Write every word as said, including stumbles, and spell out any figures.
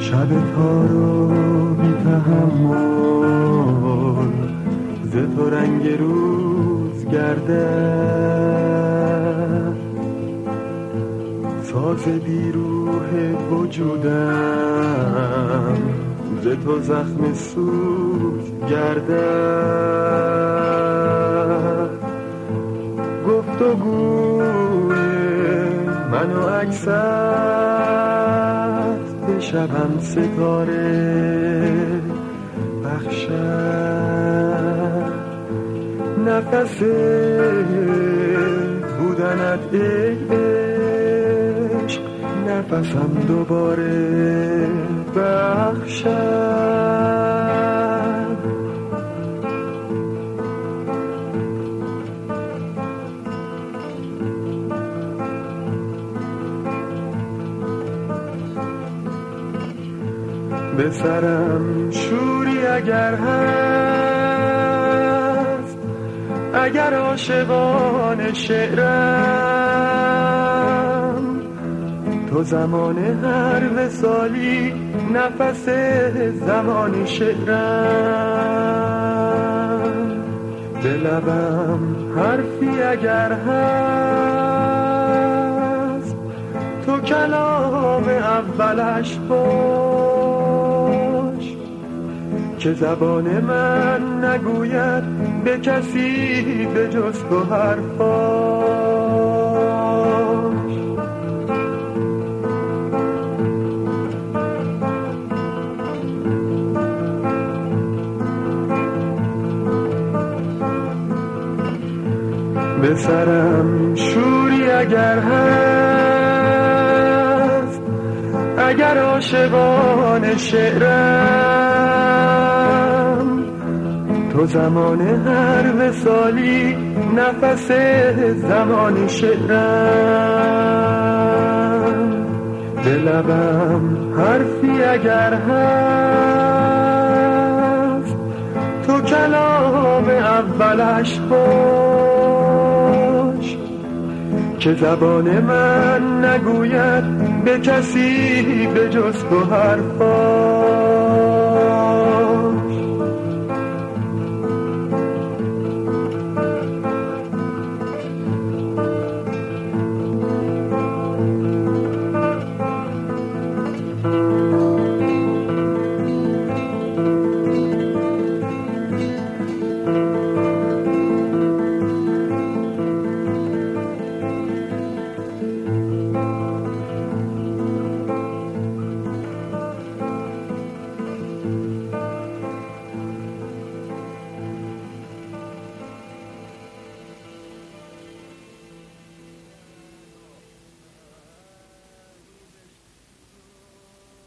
شب تارو بی تحمل ز تو رنگ روز گرده ساز بیروح وجودم ز تو زخم سوز گرده گفتگوی من و عکست به شبم ستاره بخشد نفس بودنت ای عشق نفسم دوباره بخشد به سرم شوری اگر هست اگر عاشقان شعرم تو زمان هر وصالی نفس زمان شعرم به لبم حرفی اگر هست تو کلام اولش باش که زبان من نگوید به کسی به جز تو حرفاش به سرم شوری اگر هست اگر عاشقان شعرم تو زمان هر وصالی نفس زمان شعرم به لبم حرفی اگر هست تو کلام اولش باش که زبان من نگوید به کسی به جز تو حرفا